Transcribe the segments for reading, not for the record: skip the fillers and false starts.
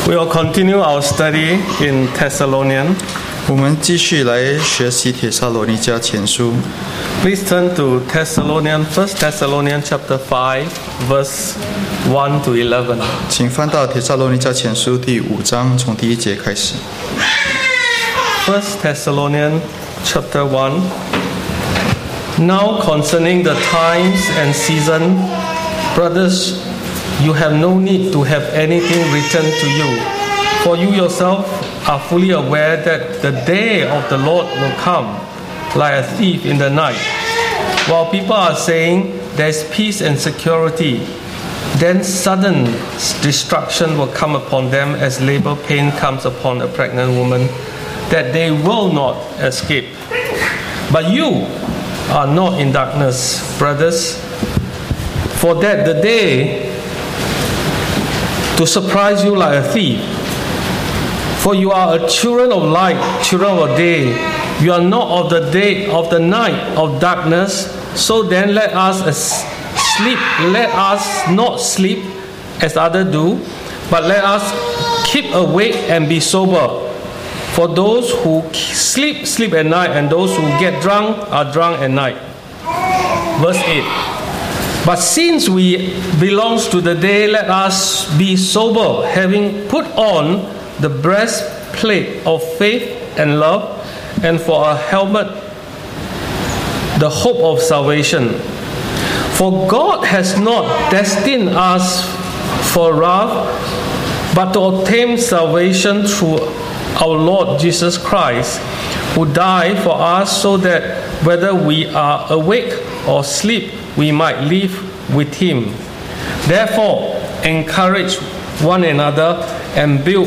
We will continue our study in Thessalonian. 我们继续来学习帖撒罗尼迦前书。 Please turn to 1 Thessalonians chapter 5, verse 1 to 11. 请翻到帖撒罗尼迦前书第5章，从第1节开始。 1 Thessalonians chapter 1. Now concerning the times and season, brothers, you have no need to have anything written to you, for you yourself are fully aware that the day of the Lord will come like a thief in the night. While people are saying there is peace and security, then sudden destruction will come upon them as labor pain comes upon a pregnant woman, that they will not escape. But you are not in darkness, brothers, for that the day to surprise you like a thief. For you are a children of light, children of day. You are not of the day, of the night, of darkness. So then let us not sleep as others do, but let us keep awake and be sober. For those who sleep, sleep at night, and those who get drunk are drunk at night. Verse 8. But since we belongs to the day, let us be sober, having put on the breastplate of faith and love, and for a helmet, the hope of salvation. For God has not destined us for wrath, but to obtain salvation through our Lord Jesus Christ, who died for us, so that whether we are awake or asleep, we might live with him. Therefore, encourage one another and build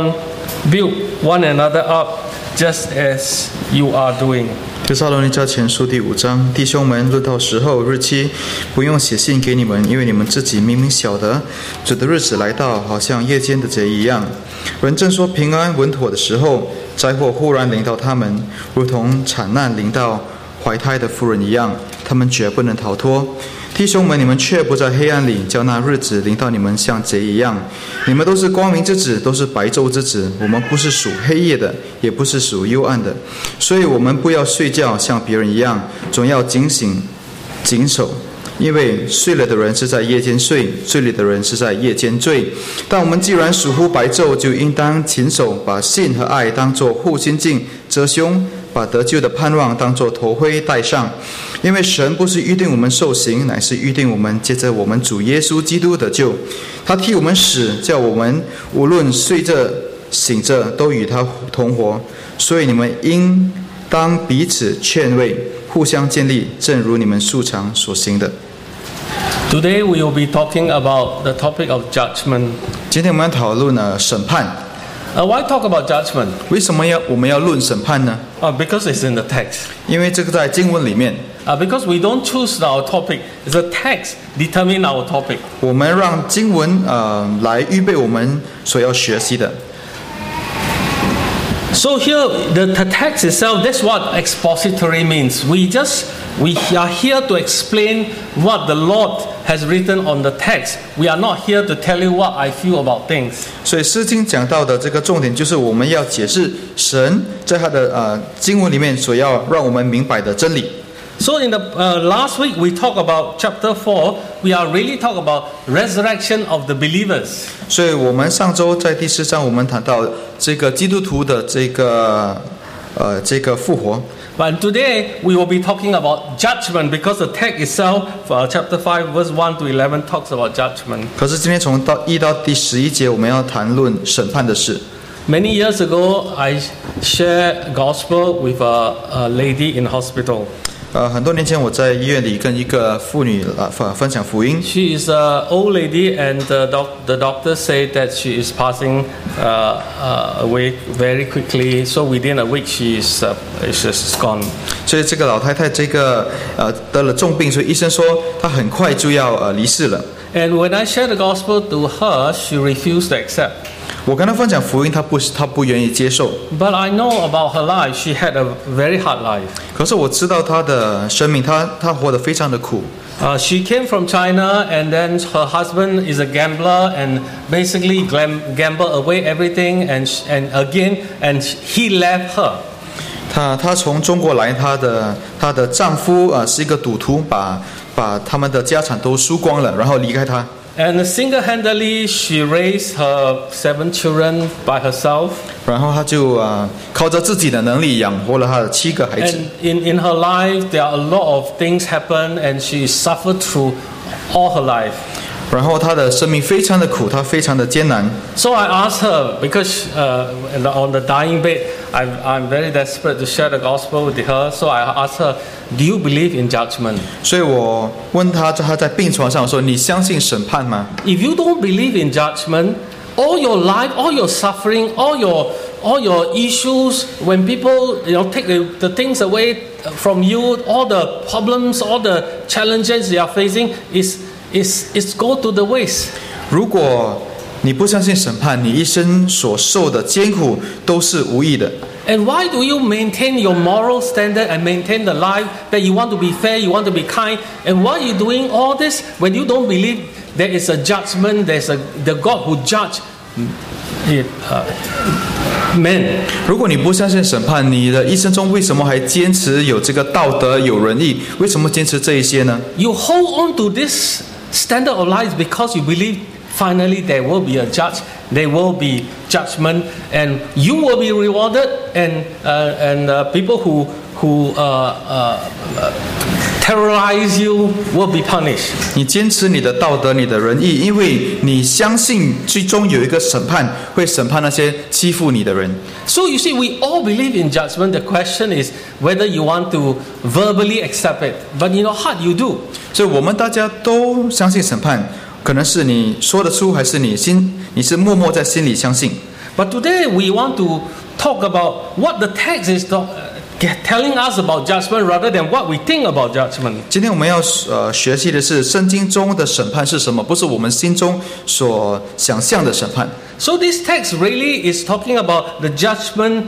one another up, just as you are doing. 帖撒罗尼迦前书第5章，弟兄们，论到时候日期，不用写信给你们，因为你们自己明明晓得，主的日子来到，好像夜间的贼一样。人正说平安稳妥的时候，灾祸忽然临到他们，如同产难临到怀胎的妇人一样，他们绝不能逃脱。弟兄们，你们却不在黑暗里，叫那日子临到你们像贼一样。你们都是光明之子，都是白昼之子。我们不是属黑夜的，也不是属幽暗的。所以我们不要睡觉，像别人一样，总要警醒、谨守。因为睡了的人是在夜间睡，醉了的人是在夜间醉。但我们既然属乎白昼，就应当谨守，把信和爱当作护心镜遮胸，把得救的盼望当作头盔戴上。因为神不是预定我们受刑，乃是预定我们借着我们主耶稣基督得救。他替我们死，叫我们无论睡着醒着都与他同活。所以你们应当彼此劝慰，互相建立，正如你们素常所行的。 Today we will be talking about the topic of judgment. 今天我们要讨论审判。 Why talk about judgment? 为什么我们要论审判呢？ Because it's in the text. 因为这个在经文里面。 Because we don't choose our topic, the text determine our topic. 我们让经文来预备我们所要学习的。 So here, the text itself, that's what expository means. We are here to explain what the Lord has written on the text. We are not here to tell you what I feel about things. 所以诗经讲到的这个重点，就是我们要解释神在他的经文里面所要让我们明白的真理。 So in the last week we talked about chapter 4. We are really talking about resurrection of the believers. 所以我们上周在第4章，我们谈到这个基督徒的这个复活。 But today we will be talking about judgment, because the text itself, chapter 5, verse 1 to 11, talks about judgment. 可是今天从1到第11节，我们要谈论审判的事。 Many years ago, I shared gospel with a lady in hospital. 很多年前我在医院里跟一个妇女分享福音。 She is an old lady, and the doctor said that she is passing away very quickly. So within a week, she's gone. 所以这个老太太得了重病，所以医生说她很快就要离世了。 And when I shared the gospel to her, she refused to accept. 我跟她分享福音，她不愿意接受。 But I know about her life. She had a very hard life. 可是我知道她的生命，她活得非常的苦。 She came from China, and then her husband is a gambler, and basically gamble away everything, and he left her. 她从中国来，她的丈夫是一个赌徒，把他们的家产都输光了，然后离开她。 And single-handedly, she raised her 7 children by herself. 然后她就靠着自己的能力养活了她的7个孩子。 And in her life, there are a lot of things happen, and she suffered through all her life. 然后她的生命非常的苦，她非常的艰难。 So I asked her, because on the dying bed, I'm very desperate to share the gospel with her. So I asked her, do you believe in judgment? 所以我问她在病床上说：“你相信审判吗？” If you don't believe in judgment, all your life, all your suffering, all your issues, when people take the things away from you, all the problems, all the challenges you are facing is go to the waste. 如果你不相信审判，你一生所受的艰苦都是无益的。 And why do you maintain your moral standard and maintain the life that you want to be fair, you want to be kind? And why are you doing all this when you don't believe there is a judgment, there's the God who judge men? 如果你不相信审判，你的一生中为什么还坚持有这个道德、有仁义？为什么坚持这一些呢？ You hold on to this standard of life because you believe finally there will be a judge, there will be judgment, and you will be rewarded, and people who terrorize you will be punished. 你坚持你的道德、你的仁义，因为你相信最终有一个审判，会审判那些欺负你的人。 So you see, we all believe in judgment. The question is whether you want to verbally accept it, but in your heart you do. 所以我们大家都相信审判。可能是你说得出，还是你是默默在心里相信。 But today we want to talk about what the text is telling us about judgment, rather than what we think about judgment. 今天我们要学习的是圣经中的审判是什么，不是我们心中所想象的审判。 So this text really is talking about the judgment.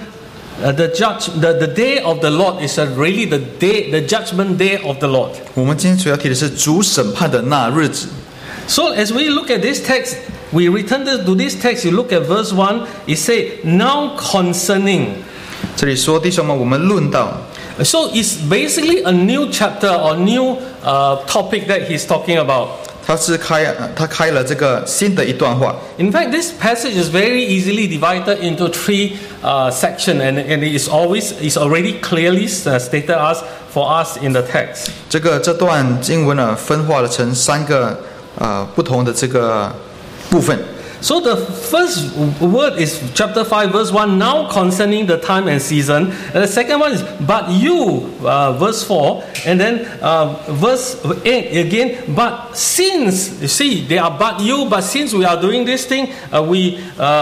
The day of the Lord is really the judgment day of the Lord. 我们今天主要提的是主审判的那日子。 So as we look at this text, we return to this text. You look at verse 1. It says, "Now concerning." 这里说弟兄们，我们论到。 So it's basically a new chapter or new topic that he's talking about. 他开了这个新的一段话。 In fact, this passage is very easily divided into 3 sections, and it is already clearly stated for us in the text. 这段经文呢，分化了成3个不同的这个部分。 So the first word is chapter 5 verse 1, now concerning the time and season. And the second one is, but you, verse 4. And then verse 8 again, but since, you see, they are but you, but since we are doing this thing, we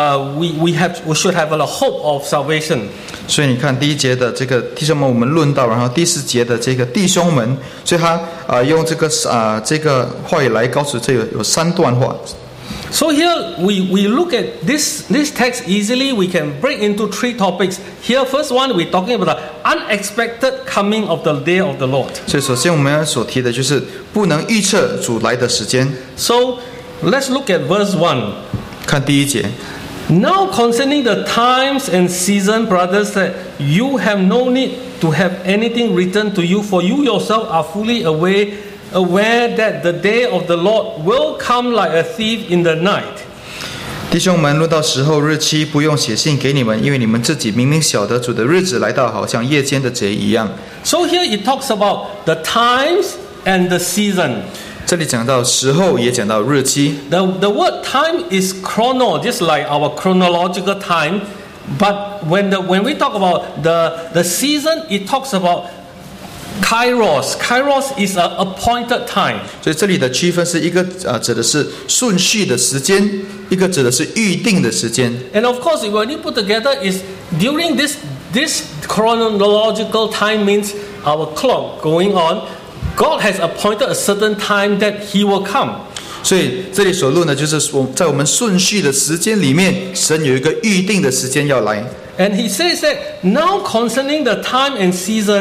should have a hope of salvation. 所以你看第1节的这个弟兄们，我们论到，然后第4节的这个弟兄们，所以他用这个话语来告诉这有3段话。 So here we look at this text easily. We can break into 3 topics. Here, first one, we're talking about the unexpected coming of the day of the Lord. 所以首先我们所提的就是不能预测主来的时间。 So let's look at verse 1. 看第1节。 Now concerning the times and season, brothers, that you have no need to have anything written to you, for you yourself are fully aware that the day of the Lord will come like a thief in the night. 弟兄们，论到时候日期，不用写信给你们，因为你们自己明明晓得主的日子来到，好像夜间的贼一样。 So here it talks about the times and the season. 这里讲到时候，也讲到日期。 The word time is chrono, just like our chronological time. But when we talk about the season, it talks about Kairos. Kairos is an appointed time. 所以这里的区分是一个指的是顺序的时间，一个指的是预定的时间。 And of course, when you put together, is during this chronological time means our clock going on. God has appointed a certain time that He will come. 所以这里所论的就是在我们顺序的时间里面，神有一个预定的时间要来。 And He says that now concerning the time and season.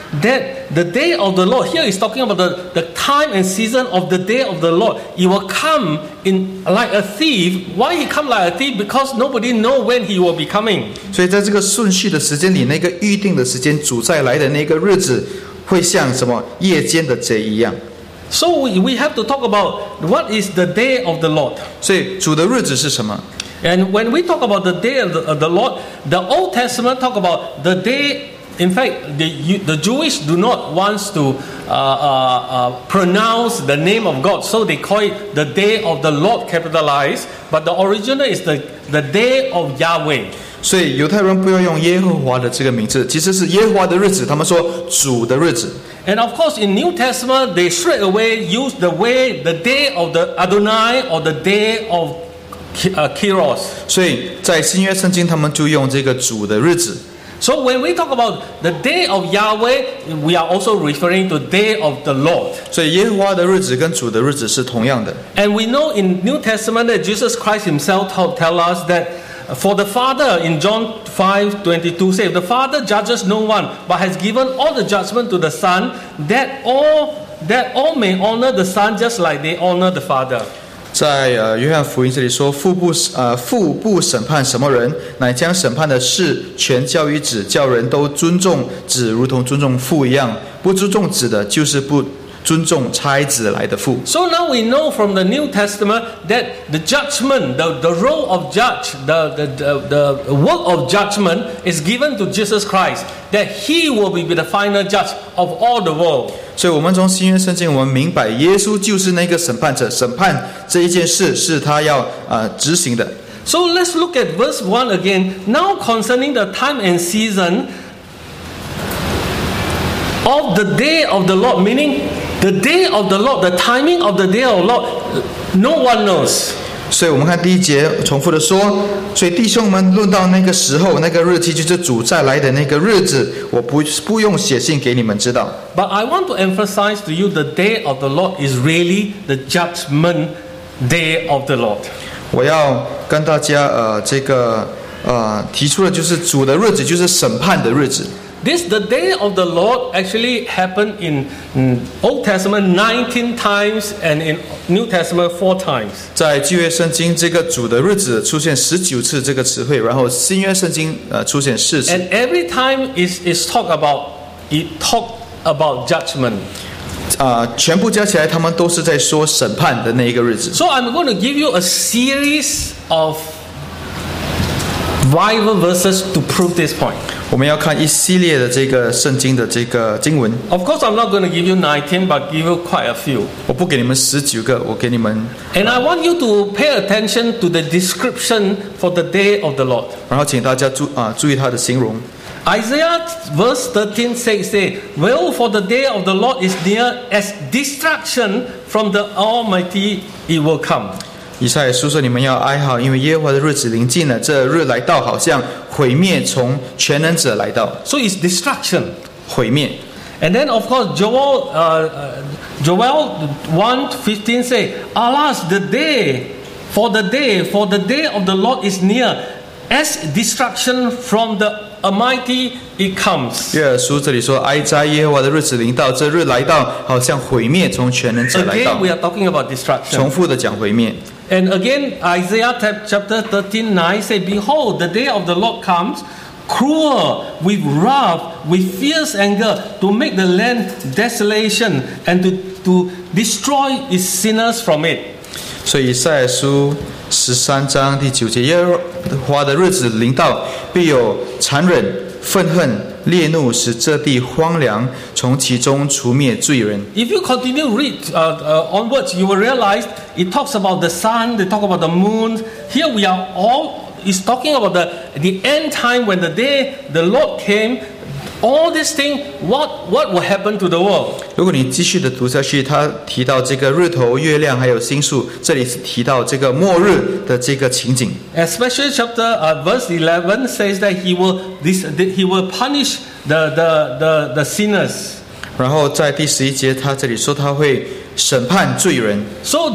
that the day of the Lord, here is talking about the time and season of the day of the Lord. It will come in like a thief. Why he come like a thief? Because nobody know when he will be coming. 所以在这个顺序的时间里，那个预定的时间，主再来的那个日子，会像什么夜间的贼一样。 So we have to talk about what is the day of the Lord. 所以主的日子是什么？ And when we talk about the day of the Lord, the Old Testament talk about the day. In fact, the Jewish do not want to pronounce the name of God, so they call it the day of the Lord capitalized. But the original is the day of Yahweh. 所以犹太人不要用耶和华的这个名字，其实是耶和华的日子，他们说主的日子。 And of course, in New Testament, they straight away use the day of the Adonai or the day of Kairos. 所以在新约圣经，他们就用这个主的日子。 So when we talk about the day of Yahweh, we are also referring to day of the Lord. 所以耶和华的日子跟主的日子是同样的。 And we know in New Testament that Jesus Christ himself tell us that for the Father in John 5:22 says, the Father judges no one, but has given all the judgment to the Son, that all may honor the Son just like they honor the Father. 在约翰福音这里说，父不审判什么人，乃将审判的事全交于子，叫人都尊重子，如同尊重父一样。不尊重子的，就是不尊重差子来的父。 So now we know from the New Testament that the judgment, the role of judge, the work of judgment is given to Jesus Christ, that he will be the final judge of all the world. 所以我们从新约圣经我们明白耶稣就是那个审判者，审判这一件事是他要执行的。 So let's look at verse 1 again. Now concerning the time and season of the day of the Lord, meaning the day of the Lord, the timing of the day of the Lord, no one knows. 所以我们看第一节重复的说，所以弟兄们论到那个时候那个日期，就是主再来的那个日子，我不用写信给你们知道。 But I want to emphasize to you the day of the Lord is really the judgment day of the Lord. 我要跟大家提出的就是主的日子，就是审判的日子。 The day of the Lord actually happened in Old Testament 19 times and in New Testament 4 times. 在旧约圣经这个主的日子出现19次这个词汇，然后新约圣经出现4次。 And every time is talk about judgment. 全部加起来，他们都是在说审判的那一个日子。 So I'm going to give you a series of Bible verses to prove this point. 我们要看一系列的这个圣经的这个经文。 Of course, I'm not going to give you 19, but give you quite a few. 我不给你们19个，我给你们。 And I want you to pay attention to the description for the day of the Lord. 然后请大家注意它的形容。 Isaiah verse 13 say, well, for the day of the Lord is near, as destruction from the Almighty it will come. 以赛亚书说：“你们要哀嚎，因为耶和华的日子临近了，这日来到，好像毁灭从全能者来到。” So it's destruction. 毁灭。 And then of course Joel 1:15 say, alas, for the day of the Lord is near, as destruction from the Almighty it comes. 约珥书这里说：“哀哉，耶和华的日子临到，这日来到，好像毁灭从全能者来到。” Again, we are talking about destruction. 重复的讲毁灭。 And again, Isaiah chapter 13:9 say, behold, the day of the Lord comes, cruel, with wrath, with fierce anger, to make the land desolation and to destroy its sinners from it. 所以以赛亚书13章第9节，耶和华的日子临到，必有残忍、愤恨、烈怒，使这地荒凉，从其中除灭罪人。 If you continue read onwards, you will realize it talks about the sun, they talk about the moon. Here we are all is talking about the end time when the day the Lord came. All these things, what will happen to the world? 如果你继续的读下去，他提到这个日头、月亮还有星宿，这里是提到这个末日的这个情景。 Especially verse 11 says that he will punish the sinners. 然后在第11节，他这里说他会审判罪人。 So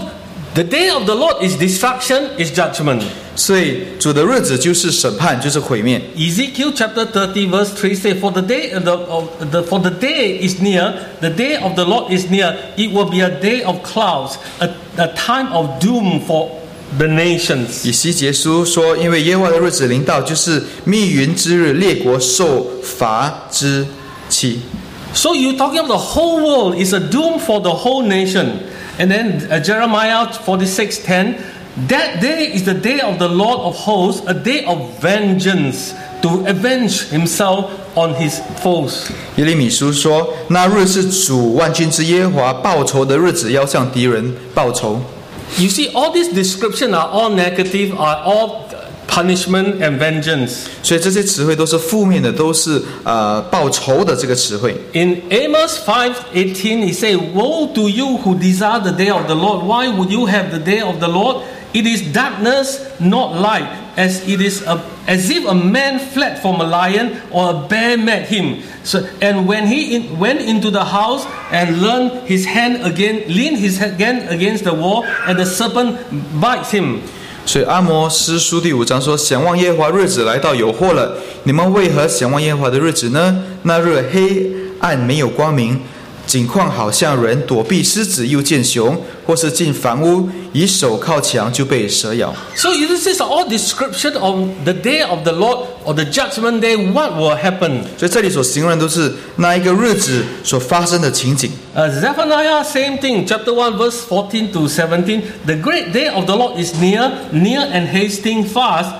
The day of the Lord is destruction, is judgment. 所以主的日子就是审判，就是毁灭。 Ezekiel chapter 30 verse 3 say, For the day for the day is near, the day of the Lord is near. It will be a day of clouds, a time of doom for the nations. 以西结书说，因为耶和华的日子临到，就是密云之日，列国受罚之期。 So you're talking about the whole world is a doom for the whole nation. And then Jeremiah 46:10, that day is the day of the Lord of hosts, a day of vengeance to avenge himself on his foes. 耶利米书说，那日是主万军之耶和华报仇的日子，要向敌人报仇。 You see, all these descriptions are all negative, are all punishment and vengeance. 所以这些词汇都是负面的，都是报仇的这个词汇。 In Amos 5:18, he said, Woe to you who desire the day of the Lord. Why would you have the day of the Lord? It is darkness, not light, as if a man fled from a lion or a bear met him. So, and when he went into the house and leaned his hand against the wall, and the serpent bites him. 所以阿摩司书第5章说：想望耶和华日子来到有祸了，你们为何想望耶和华的日子呢？那日黑暗没有光明，景况好像人躲避狮子又见熊，或是进房屋以手靠墙就被蛇咬。 So this is all description of the day of the Lord or the judgment day, what will happen. 所以这里所形容的都是那一个日子所发生的情景。 Zephaniah, same thing, chapter 1, verse 14 to 17. The great day of the Lord is near and hastening fast.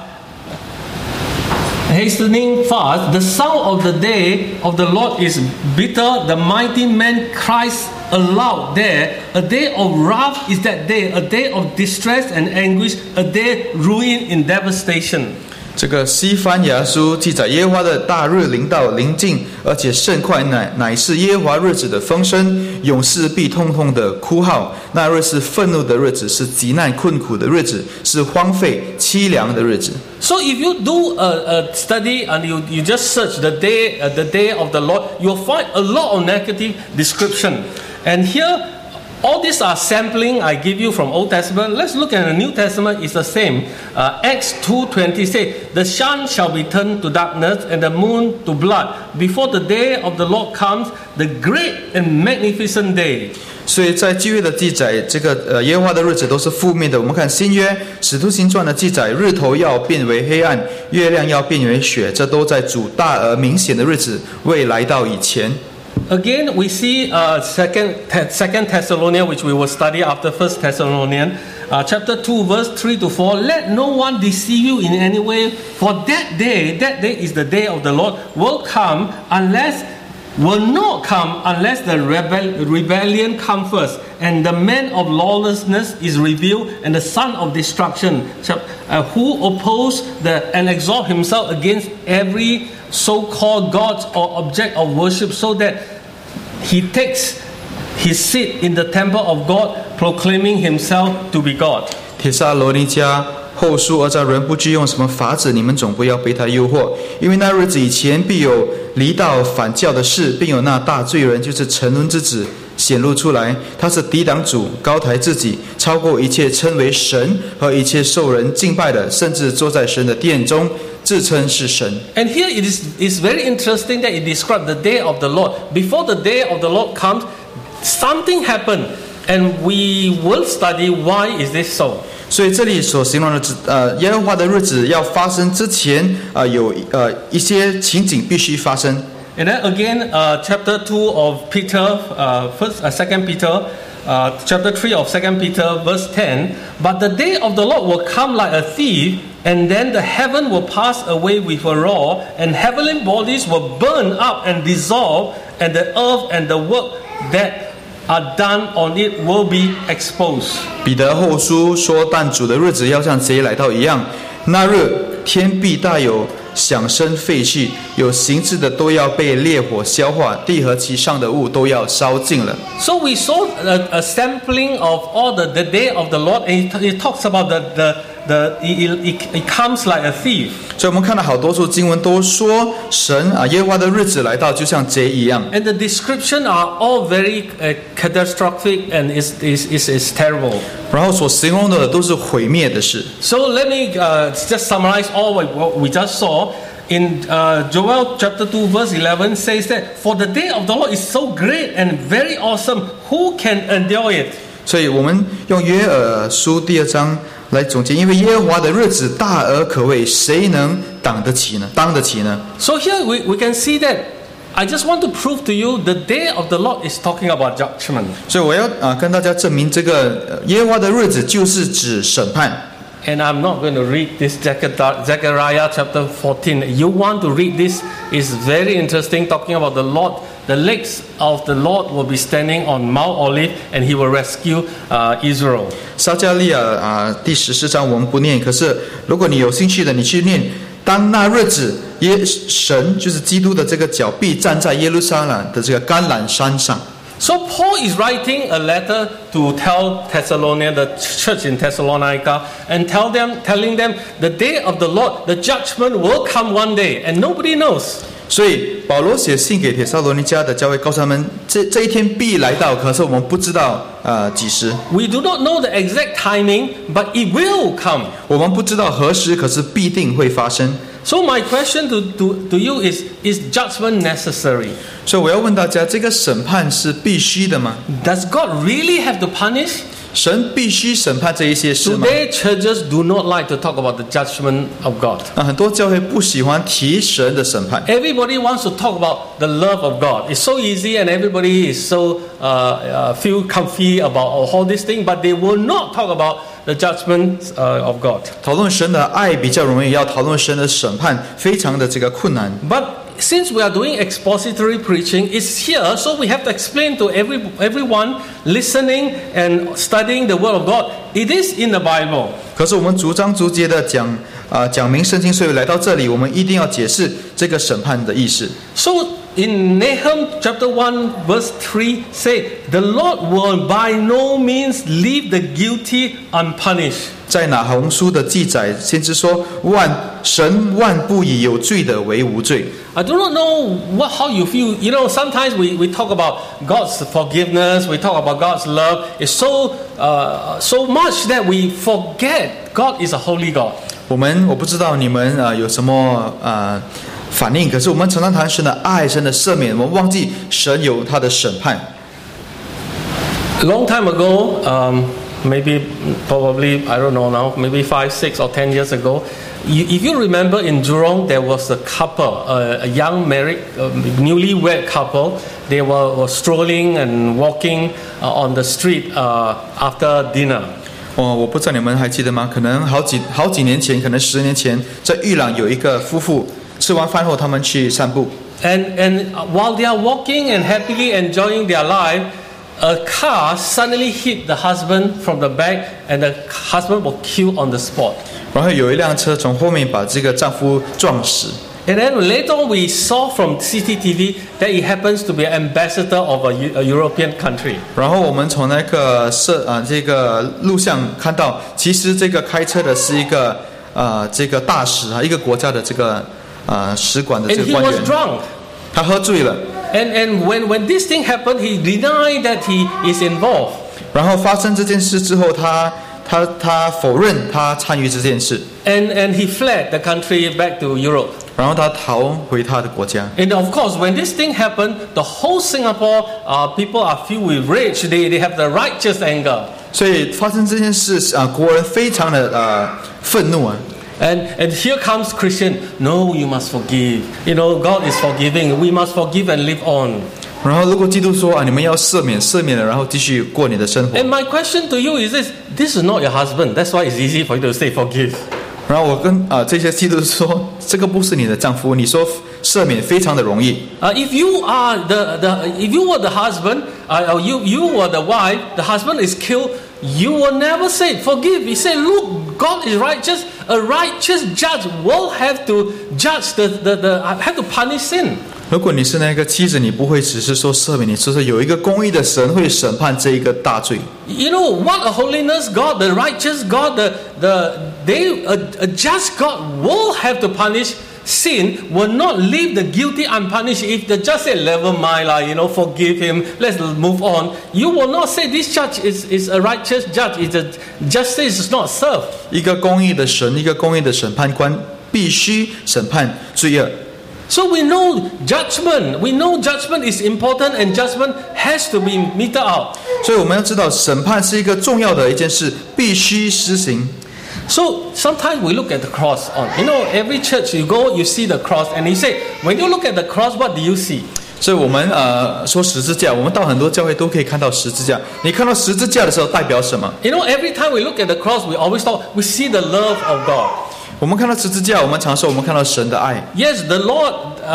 The sound of the day of the Lord is bitter. The mighty man cries aloud there. A day of wrath is that day, a day of distress and anguish, a day ruin in devastation. 这个西番雅书记载耶和华的大日临到临近，而且甚快，乃是耶和华日子的风声，勇士必痛痛的哭号。那日是愤怒的日子，是极难困苦的日子，是荒废凄凉的日子。 So if you do a study and you just search the day of the Lord, you'll find a lot of negative description. And here, all these are sampling I give you from Old Testament. Let's look at the New Testament. It's the same. Acts 2:20 says, "The sun shall be turned to darkness and the moon to blood before the day of the Lord comes, the great and magnificent day." 所以在旧约的记载，这个耶和华的日子都是负面的。我们看新约使徒行传的记载，日头要变为黑暗，月亮要变为血，这都在主大而明显的日子未来到以前。 Again, we see Second Thessalonians, which we will study after First Thessalonians, chapter 2, verse 3 to 4. Let no one deceive you in any way, for that day is the day of the Lord, will not come unless the rebellion come first, and the man of lawlessness is revealed, and the son of destruction, who oppose and exalt himself against every so-called God or object of worship, so that he takes his seat in the temple of God, proclaiming himself to be God. 帖撒罗尼迦后书2章，人不知用什么法子，你们总不要被他诱惑，因为那日子以前必有离道反教的事，并有那大罪人，就是沉沦之子显露出来。他是抵挡主，高抬自己，超过一切称为神和一切受人敬拜的，甚至坐在神的殿中，自称是神。 And here it's very interesting that it describes the day of the Lord. Before the day of the Lord comes, something happened, and we will study why is this so. 所以这里所形容的耶和华的日子要发生之前，有一些情景必须发生。 And then again, chapter 2 of Peter, 2 Peter, chapter 3 of 2 Peter, verse 10. But the day of the Lord will come like a thief, and then the heaven will pass away with a roar, and heavenly bodies will burn up and dissolve, and the earth and the work that are done on it will be exposed. 彼得后书说：“但主的日子要像贼来到一样，那日天必大有响声废去，有形质的都要被烈火消化，地和其上的物都要烧尽了。” So we saw a sampling of all the day of the Lord, and it talks about it comes like a thief. 所以我们看到好多处经文都说神耶和华的日子来到就像贼一样。 And the description are all very catastrophic and is terrible. 然后所形容的都是毁灭的事。 So let me just summarize all what we just saw. In Joel chapter 2 verse 11 says that, for the day of the Lord is so great and very awesome, who can endure it? 所以我们用约珥书第2章来总结，因为耶和华的日子大而可畏，谁能当得起呢？ So here we can see that I just want to prove to you the day of the Lord is talking about judgment. 所以我要跟大家证明，这个耶和华的日子就是指审判。 And I'm not going to read this Zechariah chapter 14. You want to read this? It's very interesting, talking about the Lord. The legs of the Lord will be standing on Mount Olive, and He will rescue Israel. 撒迦利亚第14章我们不念，可是如果你有兴趣的，你去念。当那日子，神就是基督的这个脚必站在耶路撒冷的这个橄榄山上。 So Paul is writing a letter to tell Thessalonica, the church in Thessalonica, and telling them the day of the Lord, the judgment will come one day, and nobody knows. 所以保罗写信给帖撒罗尼迦的教会，告诉他们这一天必来到，可是我们不知道几时。 We do not know the exact timing, but it will come. 我们不知道何时，可是必定会发生。 So my question to you is judgment necessary? 所以我要问大家，这个审判是必须的吗？ Does God really have to punish? 神必须审判这一些事吗？ Today churches do not like to talk about the judgment of God. 很多教会不喜欢提神的审判。 Everybody wants to talk about the love of God. It's so easy, and everybody is so feel comfy about all these things, but they will not talk about the judgment of God. 讨论神的爱比较容易，要讨论神的审判非常的这个困难。 But since we are doing expository preaching, it's here, so we have to explain to everyone listening and studying the Word of God. It is in the Bible. 可是我们逐章逐节的讲明圣经，所以来到这里，我们一定要解释这个审判的意思。 So in Nahum chapter 1 verse 3 say, the Lord will by no means leave the guilty unpunished. 在拿红书的记载，先知说神万不以有罪的为无罪。 I do not know how you feel. You know, sometimes we talk about God's forgiveness, we talk about God's love. It's so much that we forget God is a holy God. 我不知道你们有什么反应，可是我们常常谈神的爱、神的赦免，我们忘记神有他的审判。 A long time ago, probably, I don't know now, maybe 5, 6 or 10 years ago, if you remember in Jurong, there was a couple, a young married, newlywed couple. They were strolling and walking on the street after dinner. 我不知道你们还记得吗？可能好几年前，可能10年前，在玉朗有一个夫妇，吃完饭后他们去散步。 And while they are walking and happily enjoying their life, a car suddenly hit the husband from the back, and the husband was killed on the spot. 然后有一辆车从后面把这个丈夫撞死。 And then later on, we saw from CCTV that it happens to be an ambassador of a European country. 然后我们从那个这个录像看到，其实这个开车的是一个这个大使一个国家的这个使馆的这 And 个 he 官 was 员， drunk. 他喝醉了。 And when this thing happened, he denied that he is involved. 然后发生这件事之后，他否认他参与这件事， And he fled the country back to Europe. 然后他逃回他的国家。 And of course, when this thing happened, the whole Singapore people are filled with rage. They have the righteous anger. 所以发生这件事国人非常的愤怒啊。 And here comes Christian. No, you must forgive. You know, God is forgiving. We must forgive and live on. 然后如果基督说你们要赦免了，然后继续过你的生活。 And my question to you is this: this is not your husband. That's why it's easy for you to say forgive. 然后我跟这些基督说，这个不是你的丈夫，你说赦免非常的容易。 If you are if you were the husband, or you were the wife, the husband is killed. You will never say forgive. You say, look, God is righteous. A righteous judge will have to judge have to punish sin. 如果你是那个妻子，你不会只是说赦免，你说有一个公义的神会审判这一个大罪。 You know what a holiness God, the righteous God, a just God will have to punish sin, will not leave the guilty unpunished. If the judge said, never mind, forgive him, let's move on, you will not say this judge is a righteous judge. Justice is not served. 一个公义的神，一个公义的审判官，必须审判罪恶。 So we know judgment. We know judgment is important, and judgment has to be meted out. 所以我们要知道，审判是一个重要的一件事，必须施行。 So sometimes we look at the cross on. Every church you go, you see the cross, and you say, when you look at the cross, what do you see? 所以我们说十字架，我们到很多教会都可以看到十字架。你看到十字架的时候代表什么？ Every time we look at the cross, we always thought we see the love of God. 我们看到十字架，我们常说我们看到神的爱。 Yes, the Lord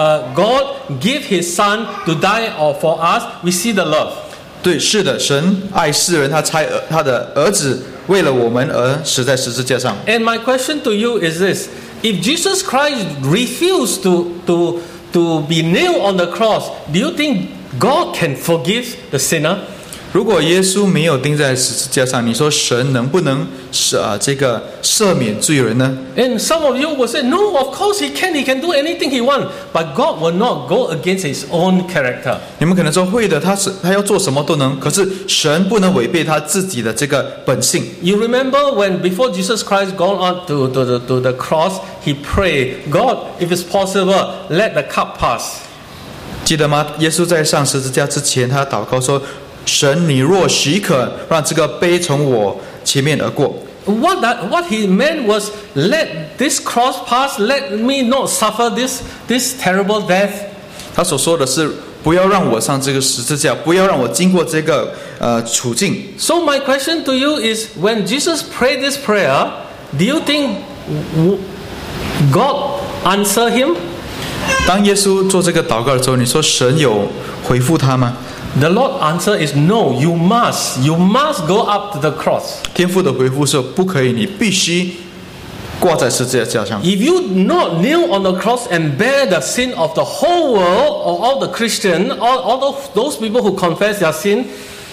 God gave His Son to die for us. We see the love. 对，是的，神爱世人，他差他的儿子为了我们而死在十字架上。 And my question to you is this: if Jesus Christ refused to be nailed on the cross, do you think God can forgive the sinner? 如果耶稣没有钉在十字架上，你说神能不能赦免罪人呢？ And some of you will say, no, of course He can. He can do anything He wants. But God will not go against His own character. 你们可能说会的，他要做什么都能，可是神不能违背他自己的这个本性。 You remember when before Jesus Christ gone on to the cross, He prayed, God, if it's possible, let the cup pass. 记得吗？耶稣在上十字架之前，他祷告说：“神，你若许可，让这个杯从我前面而过。” What he meant was, let this cross pass. Let me not suffer this terrible death. 他所说的是，不要让我上这个十字架，不要让我经过这个处境。 So my question to you is, when Jesus prayed this prayer, do you think God answered him? 当耶稣做这个祷告的时候，你说神有回复他吗？ The Lord answer is no. You must go up to the cross. 天父的回复是不可以，你必须挂在十字架上。 If you not kneel on the cross and bear the sin of the whole world, or all the Christian, all those people who confess their sin,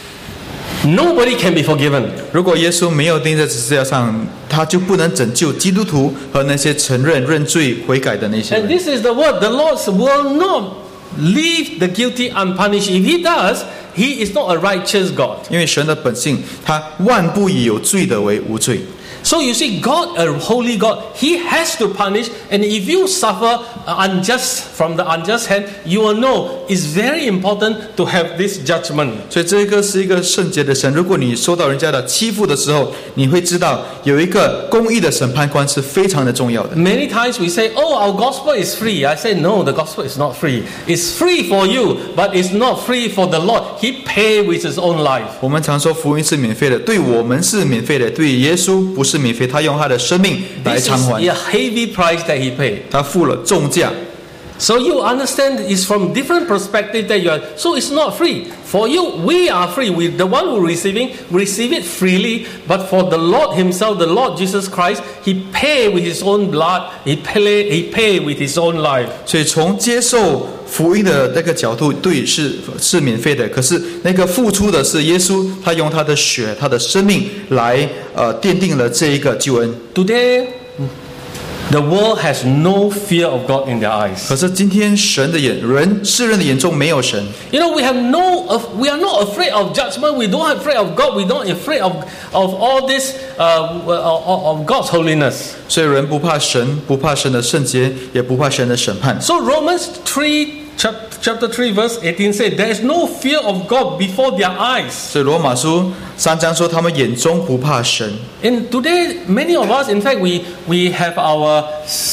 nobody can be forgiven. 如果耶稣没有钉在十字架上，他就不能拯救基督徒和那些承认认罪悔改的那些 And 人。 this is the word. The Lord will not leave the guilty unpunished. If He does, He is not a righteous God. 因为神的本性，他万不以有罪的为无罪。 So you see, God, a holy God, He has to punish. And if you suffer from the unjust hand, you will know it's very important to have this judgment. 所以这个是一个圣洁的神。如果你受到人家的欺负的时候，你会知道有一个公义的审判官是非常的重要的。 Many times we say, oh, our gospel is free. I say, no, the gospel is not free. It's free for you, but it's not free for the Lord. He paid with His own life. 我们常说福音是免费的，对我们是免费的，对耶稣不是免费，他用他的生命来 This 偿 is 还， a heavy price that He paid. 他付了重价。 So you understand it's from different perspective that you are. So it's not free. For you, we are free. The one who receive it freely. But for the Lord Himself, the Lord Jesus Christ, He paid with His own blood. He paid with His own life. 所以从接受福音的那个角度，对是免费的。可是那个付出的是耶稣，他用他的血、他的生命来奠定了这一个救恩。 Today, the world has no fear of God in their eyes. 可是今天世人的眼中没有神。 We are not afraid of judgment. We don't afraid of God. We don't afraid of all this of God's holiness. 所以人不怕神，不怕神的圣洁，也不怕神的审判。 So Romans 3, chapter 3, verse 18 says, there is no fear of God before their eyes. 所以罗马书3章说，他们眼中不怕神。 And today, many of us, in fact, we have our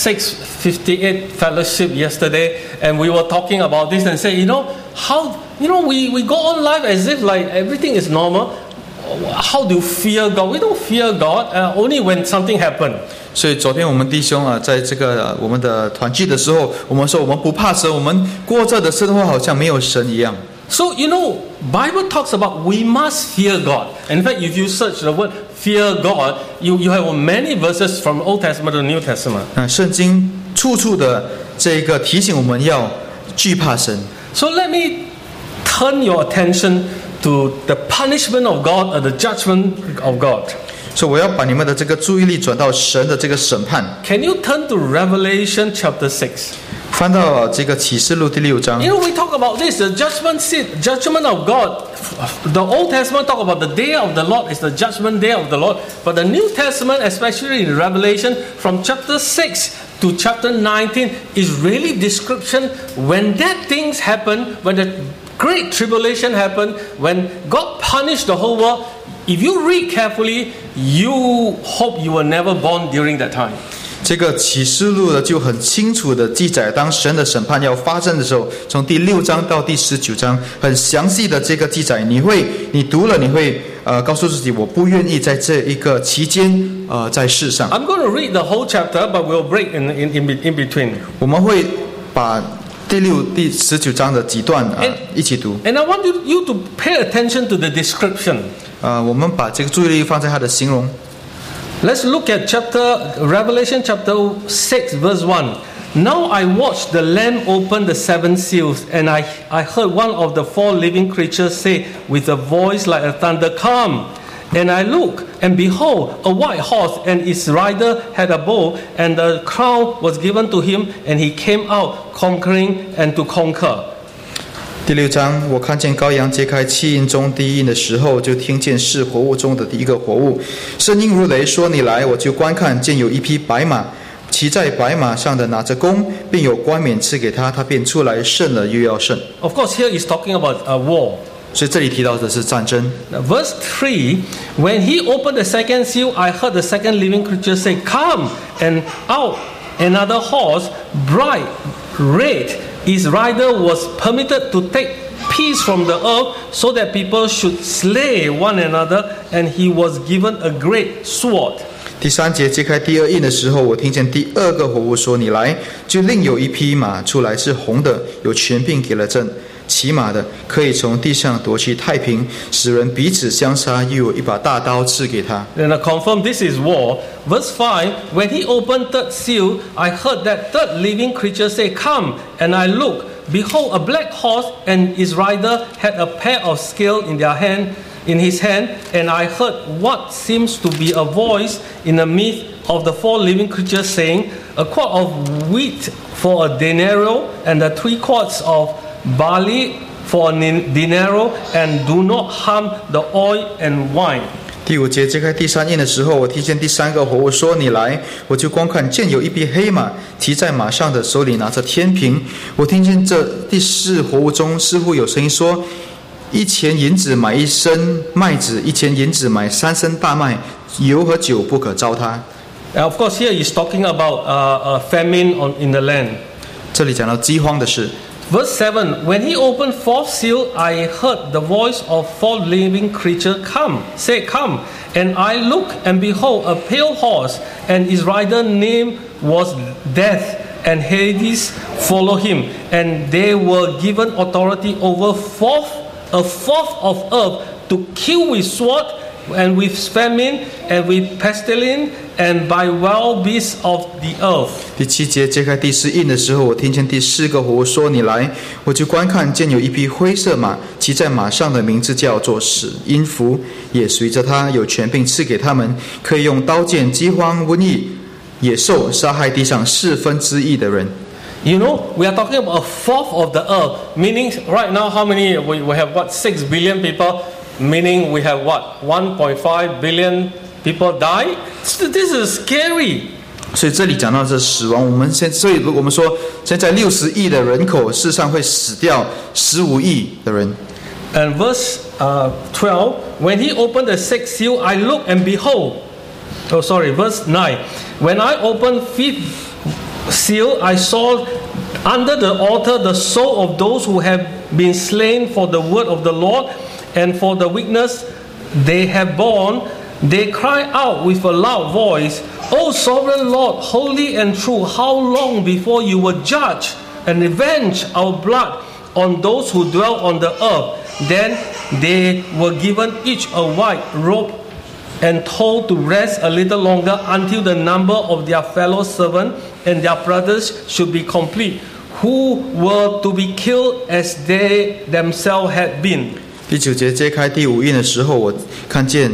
658 fellowship yesterday, and we were talking about this and say, how we go on life as if like everything is normal. How do you fear God? We don't fear God only when something happened. 所以昨天我们弟兄在这个我们的团聚的时候，我们说我们不怕神，我们过着的生活好像没有神一样。 So Bible talks about we must fear God. In fact, if you search the word fear God, you have many verses from Old Testament to New Testament. 圣经处处的这个提醒我们要惧怕神。 So let me turn your attention to the punishment of God or the judgment of God. 所以我要把你们的这个注意力转到神的这个审判。 Can you turn to Revelation chapter 6? 翻到这个启示录第6章。 You know, we talk about this, the judgment seat, judgment of God. The Old Testament talk about the day of the Lord is the judgment day of the Lord. But the New Testament, especially in Revelation, from chapter 6 to chapter 19, is really description when that things happen, when the great tribulation happened, when God punished the whole world. If you read carefully, you hope you were never born during that time. 这个启示录呢，就很清楚的记载，当神的审判要发生的时候，从第6章到第19章，很详细的这个记载。你读了，你会告诉自己，我不愿意在这一个期间在世上。 I'm going to read the whole chapter, but we'll break in between. 我们会把第6、第19章的几段一起读。 And I want you to pay attention to the description. 我们把这个注意力放在它的形容。 Let's look at Revelation chapter 6 verse 1. Now I watched the Lamb open the 7 seals, and I heard one of the 4 living creatures say with a voice like a thunder, "Come!" And I looked, and behold, a white horse, and its rider had a bow, and the crown was given to him, and he came out conquering and to conquer. 第6章，我看见羔羊揭开7印中第1印的时候，就听见是活物中的第一个活物，声音如雷，说：“你来！”我就观看，见有一匹白马，骑在白马上的拿着弓，并有冠冕赐给他，他便出来胜了，又要胜。 Of course, here he's talking about a war. 所以这里提到的是战争。 Now, verse 3, when he opened the second seal, I heard the second living creature say, "Come!" And out another horse, bright red. His rider was permitted to take peace from the earth so that people should slay one another, and he was given a great sword. 第3节揭开第2印的时候，我听见第2个活物说：“你来！”就另有一匹马出来，是红的，有权柄给了朕。骑马的可以从地上夺去太平，使人彼此相杀，又有一把大刀赐给他。 And I confirm this is war. Verse 5, when he opened third seal, I heard that third living creature say, "Come!" And I looked, behold, a black horse, and his rider had a pair of scales in his hand, and I heard what seems to be a voice in the midst of the 4 living creatures saying, "A quart of wheat for a denarius, and 3 quarts of barley for a denarius, and do not harm the oil and wine." 第5节揭开第3印的时候，我听见第3个活物说：“你来！”我就观看，见有一匹黑马，骑在马上的，手里拿着天平。我听见这第4活物中似乎有声音说：“1钱银子买1升麦子，1钱银子买3升大麦，油和酒不可糟蹋。” Of course, here he's talking about a famine in the land. 这里讲到饥荒的事。 Verse 7, when he opened 4th seal, I heard the voice of 4 living creatures say, "Come." And I looked, and behold, a pale horse, and his rider's name was Death, and Hades followed him. And they were given authority over a fourth of earth to kill with sword, and with famine, and with pestilence, and by wild beasts of the earth. 第7节揭开第4印的时候，我听见第4个活物说：“你来！”我就观看，见有一匹灰色马，骑在马上的名字叫做死阴符，也随着他有权柄赐给他们，可以用刀剑、饥荒、瘟疫、野兽杀害地上1/4的人。 You know, we are talking about a fourth of the earth, meaning right now how many? We have what, 6 billion people, meaning we have what, 1.5 billion people die? This is scary. 所以这里讲到这死亡，所以我们说现在60亿的人口，世上会死掉15亿的人。 And verse 12, when he opened the 6th seal, I looked and behold. Verse 9. When I opened 5th seal, I saw under the altar the soul of those who have been slain for the word of the Lord and for the witness they have borne. They cry out with a loud voice, "O sovereign Lord, holy and true, how long before you will judge and revenge our blood on those who dwell on the earth?" Then they were given each a white robe and told to rest a little longer until the number of their fellow servants and their brothers should be complete, who were to be killed as they themselves had been. 第9节揭开第5印的时候，我看见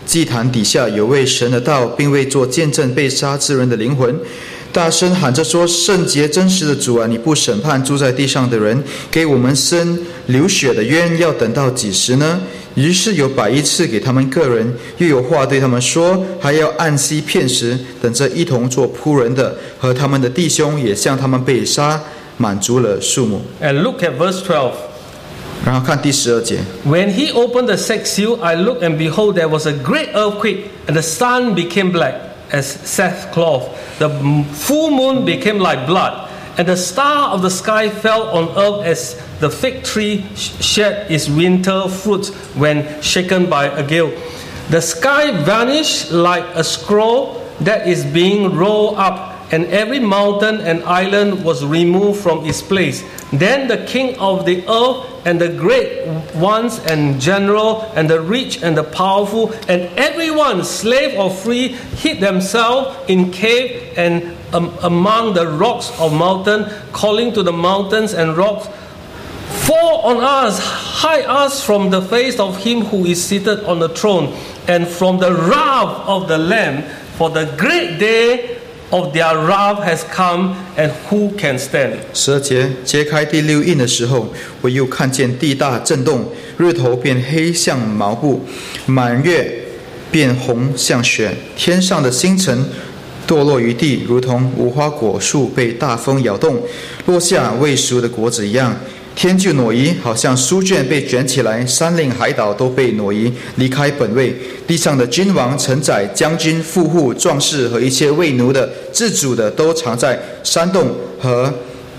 祭坛底下有为神的道并为做见证被杀之人的灵魂，大声喊着说：圣洁真实的主啊，你不审判住在地上的人，给我们伸流血的冤，要等到几时呢？于是有100赐给他们个人，又有话对他们说，还要按息片时，等着一同做仆人的和他们的弟兄也像他们被杀，满足了数目。 And look at verse 12. 然后看第12节。 When he opened the sixth seal, I looked, and behold, there was a great earthquake, and the sun became black as sackcloth. The full moon became like blood, and the star of the sky fell on earth as the fig tree shed its winter fruits when shaken by a gale. The sky vanished like a scroll that is being rolled up, and every mountain and island was removed from its place. Then the king of the earth and the great ones and general and the rich and the powerful and everyone, slave or free, hid themselves in cave and among the rocks of mountain, calling to the mountains and rocks, fall on us, hide us from the face of him who is seated on the throne, and from the wrath of the Lamb, for the great day of their wrath has come, and who can stand? 12节，揭开第6印的时候，我又看见地大震动，日头变黑像毛布，满月变红像雪，天上的星辰堕落于地，如同无花果树被大风摇动，落下未熟的果子一样。天就挪移，好像书卷被卷起来，山岭海岛都被挪移，离开本位。地上的君王、臣宰、将军、富户、壮士和一切为奴的、自主的，都藏在山洞和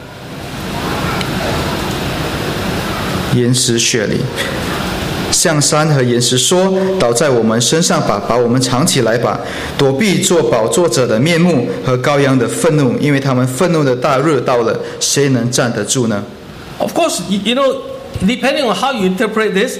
岩石穴里。向山和岩石说：倒在我们身上吧，把我们藏起来吧，躲避做宝座者的面目和羔羊的愤怒，因为他们愤怒的大日到了，谁能站得住呢？ Of course, you know, depending on how you interpret this,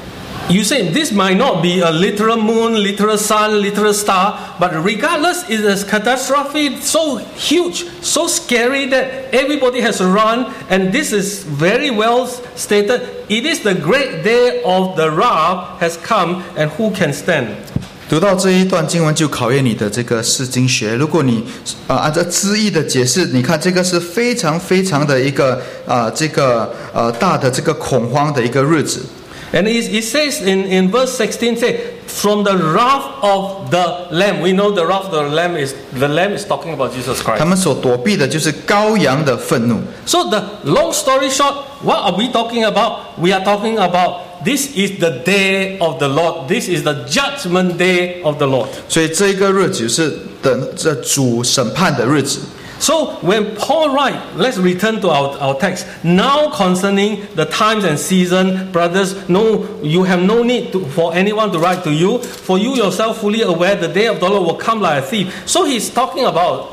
you say this might not be a literal moon, literal sun, literal star, but regardless, it is catastrophe so huge, so scary that everybody has to run, and this is very well stated. It is the great day of the wrath has come, and who can stand? 读到这一段经文就考验你的这个释经学。如果你按照字义的解释，你看这个是非常非常的一个大的这个恐慌的一个日子。 And it says in verse 16, say, from the wrath of the Lamb. We know the wrath of the Lamb is talking about Jesus Christ. 他们所躲避的就是羔羊的愤怒。 So the long story short, what are we talking about? We are talking about this is the day of the Lord. This is the judgment day of the Lord. 所以这个日子是等着主审判的日子。 So when Paul writes, let's return to our text. Now concerning the times and season, brothers, no, you have no need for anyone to write to you, for you yourself fully aware the day of the Lord will come like a thief. So he's talking about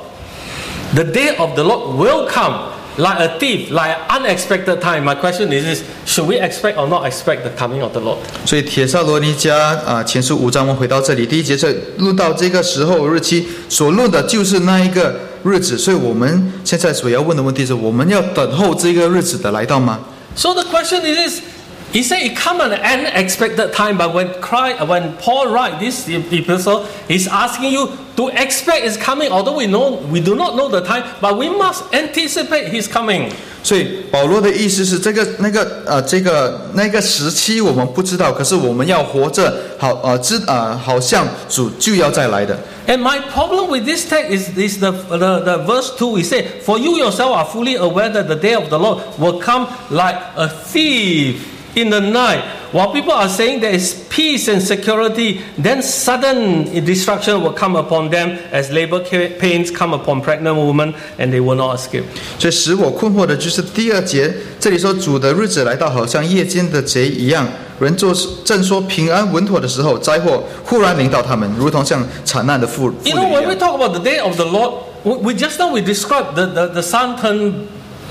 the day of the Lord will come like a thief, like an unexpected time. My question is this: should we expect or not expect the coming of the Lord? 所以帖撒罗尼迦前书5章，我们回到这里，第1节这论到这个时候日期所论的就是那一个日子，所以我们现在所要问的问题是：我们要等候这个日子的来到吗？ So the question is this. He said it come at an unexpected time, but when Paul writes this epistle, he's asking you to expect it's coming. Although we do not know the time, but we must anticipate his coming. 所以保罗的意思是，那个时期我们不知道，可是我们要活着，好像主就要再来的。 And my problem with this text is the verse 2. He said, "For you yourself are fully aware that the day of the Lord will come like a thief in the night." While people are saying there is peace and security, then sudden destruction will come upon them as labor pains come upon pregnant women, and they will not escape. 所以使我困惑的就是第2节，这里说主的日子来到，好像夜间的贼一样。人正说平安稳妥的时候，灾祸忽然临到他们，如同像惨难的妇女一 You know, when 样。 we talk about the day of the Lord, we just now we described the sun turn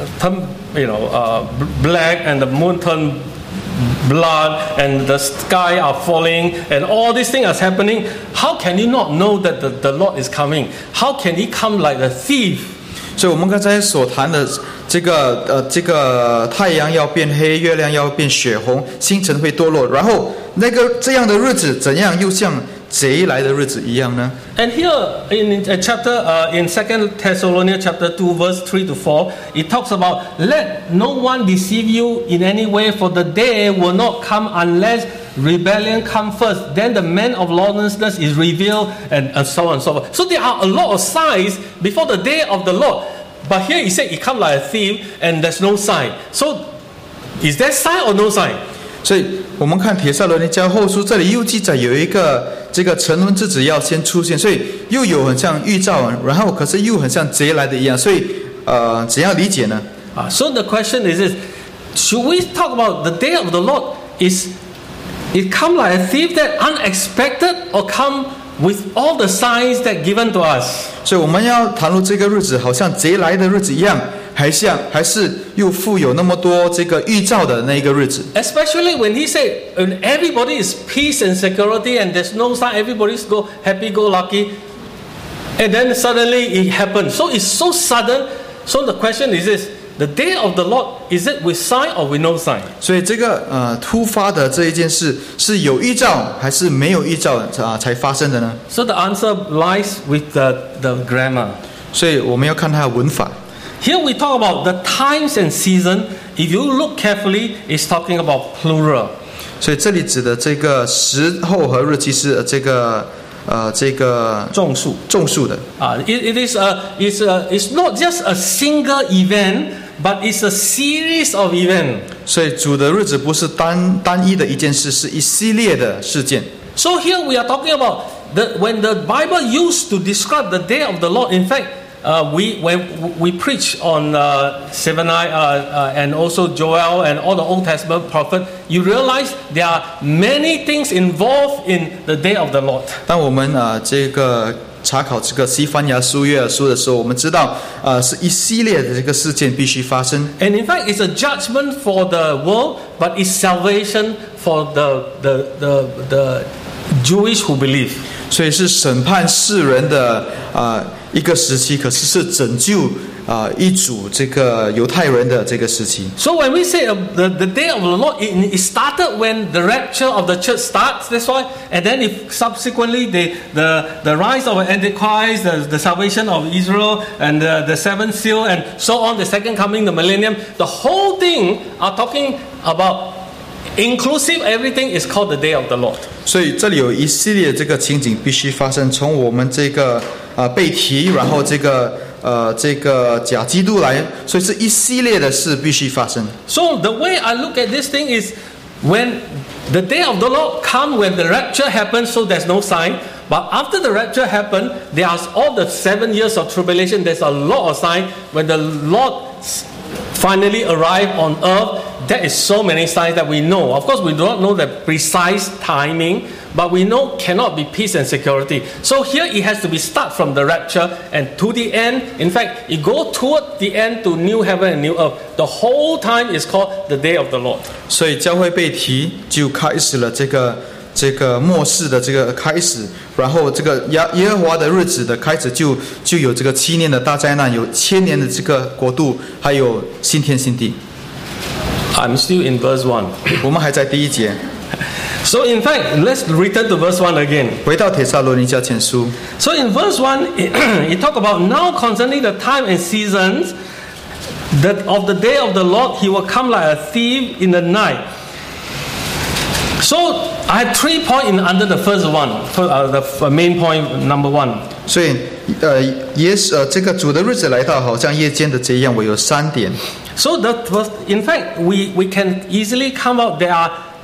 black and the moon turn blood and the sky are falling and all these things are happening. How can you not know that the Lord is coming? How can he come like a thief? 所以我们刚才所谈的这个太阳要变黑，月亮要变血红，星辰会堕落，然后这样的日子怎样又像贼来的日子一样呢？ And here in in 2 Thessalonians chapter 2 verse 3 to 4, it talks about let no one deceive you in any way, for the day will not come unless rebellion come first. Then the man of lawlessness is revealed, and so on and so forth. So there are a lot of signs before the day of the Lord. But here he said it come like a thief, and there's no sign. So is there sign or no sign? 所以我们看帖撒罗尼迦后书，这里又记载有一个这个沉沦之子要先出现，所以又有很像预兆，然后可是又很像贼来的一样，所以怎样理解呢？ So the question is this: should we talk about the day of the Lord? Is it come like a thief that unexpected, or come with all the signs that given to us? 所以我们要谈论这个日子，好像贼来的日子一样，还是又富有那么多这个预兆的那一个日子。 Especially when he said everybody is peace and security and there's no sign, everybody's go happy go lucky, and then suddenly it happened. So it's so sudden. So the question is this: the day of the Lord, is it with sign or with no sign? 所以这个突发的这一件事是有预兆还是没有预兆才发生的呢？ So the answer lies with the grammar. 所以我们要看它的文法。 Here we talk about the times and season. If you look carefully, it's talking about plural. 所以这里指的这个时候和日期是这个众数的。 It's not just a single event, but it's a series of events. 所以主的日子不是单一的一件事，是一系列的事件。 So here we are talking about when the Bible used to describe the day of the Lord. In fact, when we preach on Zephaniah and also Joel and all the Old Testament prophets, you realize there are many things involved in the day of the Lord. 当我们这个查考这个西番雅书、约珥书的时候，我们知道是一系列的这个事件必须发生。 And in fact, it's a judgment for the world, but it's salvation for the Jewish who believe. 所以是审判世人的一个时期，可是是拯救一组这个犹太人的这个时期。 So when we say the day of the Lord, it started when the rapture of the church starts. That's why, and then subsequently the rise of Antichrist, the salvation of Israel, and the seventh seal, and so on, the second coming, the millennium. The whole thing are talking about inclusive everything is called the day of the Lord. 所以这里有一系列这个情景必须发生，从我们这个被提，然后这个假基督来，所以是一系列的事必须发生。 So the way I look at this thing is when the day of the Lord come, when the rapture happens, so there's no sign. But after the rapture happened, there's all the 7 years of tribulation. There's a lot of sign. When the Lord finally arrive on earth, there is so many signs that we know. Of course, we do not know the precise timing, but we know cannot be peace and security. So here it has to be start from the rapture and to the end. In fact, it go toward the end to new heaven and new earth. The whole time is called the day of the Lord. 所以教会被提就开始了这个末世的这个开始，然后这个耶和华的日子的开始就有这个7年的大灾难，有1000年的这个国度，还有新天新地。 I'm still in verse 1. 我们还在第1节。 So in fact, let's return to verse 1 again. 回到帖撒罗尼迦前书。 So in verse 1, it talk about now concerning the time and seasons that of the day of the Lord, he will come like a thief in the night. So I have 3 points under the first one, the main point number 1. 所以这个主的日子来到，好像夜间的贼一样。我有3点。 So in fact, we can easily come out. We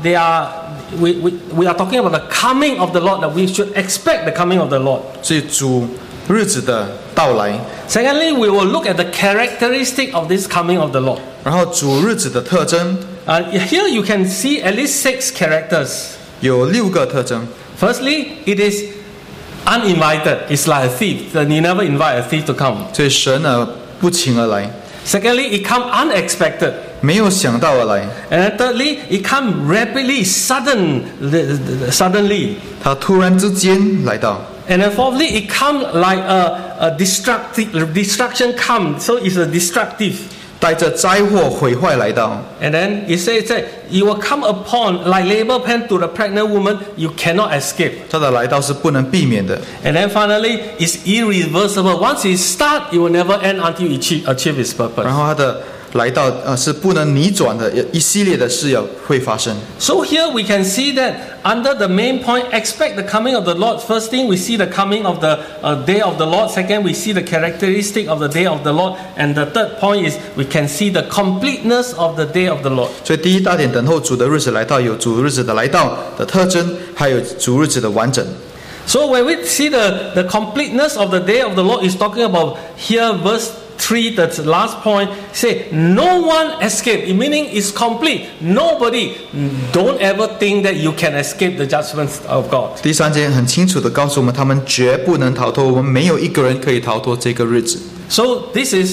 are talking about the coming of the Lord. That we should expect the coming of the Lord. 所以主日子的到来。 Secondly, we will look at the characteristic of this coming of the Lord. 然后主日子的特征。 Here you can see at least 6 characters. 有6个特征。 Firstly, it is uninvited. It's like a thief. You never invite a thief to come. 所以神不请而来。 Secondly, it comes unexpected. 没有想到而来。 And thirdly, it comes rapidly, suddenly. 他突然之间来到。 And then fourthly, it comes like a destruction come. So it's a destructive. 带着灾祸毁坏来到。 And then it says that you will come upon like labor pain to the pregnant woman, you cannot escape. 他的来到是不能避免的。 And then finally, it's irreversible. Once it starts, it will never end until it achieve its purpose. 然后他的来到是不能逆转的，一系列的事要会发生。 So here we can see that under the main point, expect the coming of the Lord. First thing, we see the coming of the day of the Lord. Second, we see the characteristic of the day of the Lord. And the third point is we can see the completeness of the day of the Lord. 所以第一大点，等候主的日子来到，有主日子的来到的特征，还有主日子的完整。 So when we see the completeness of the day of the Lord is talking about here verse 3, the last point, say no one escape, meaning it's complete. Nobody, don't ever think that you can escape the judgments of God. 第三节很清楚的告诉我们，他们绝不能逃脱，我们没有一个人可以逃脱这个日子。 So this is,